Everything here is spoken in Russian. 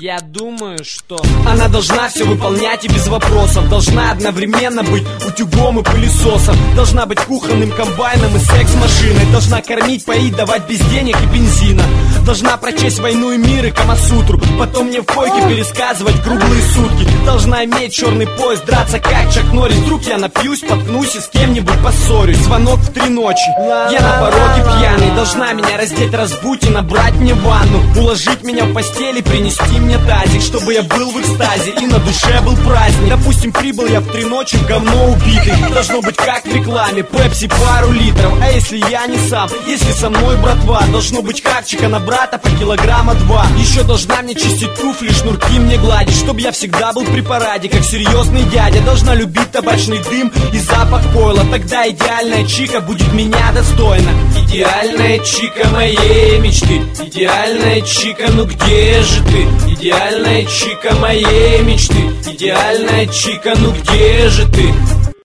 Я думаю, что она должна все выполнять и без вопросов. Должна одновременно быть утюгом и пылесосом. Должна быть кухонным комбайном и секс-машиной. Должна кормить, поить, давать без денег и бензина. Должна прочесть «Войну и мир» и Камасутру. Потом мне в койке пересказывать круглые сутки. Должна иметь черный пояс, драться как Чак Норрис. Вдруг я напьюсь, поткнусь и с кем-нибудь поссорюсь. Звонок в 3 ночи, я на пороге пьяный. Должна меня раздеть, разбудить и набрать мне ванну. Уложить меня в постели, принести мне тазик, чтобы я был в экстазе и на душе был праздник. Допустим, прибыл я в 3 ночи в говно убитый. Должно быть как в рекламе, пепси пару литров. А если я не сам, если со мной братва, должно быть как чека на брата по килограмма 2. Еще должна мне чистить туфли, шнурки мне гладить, чтобы я всегда был при параде, как серьезный дядя. Должна любить табачный дым и запах пойла. Тогда идеальная чика будет меня достойна. Идеальная чика моей мечты. Идеальная чика, ну где же ты? Идеальная чика моей мечты. Идеальная чика, ну где же ты?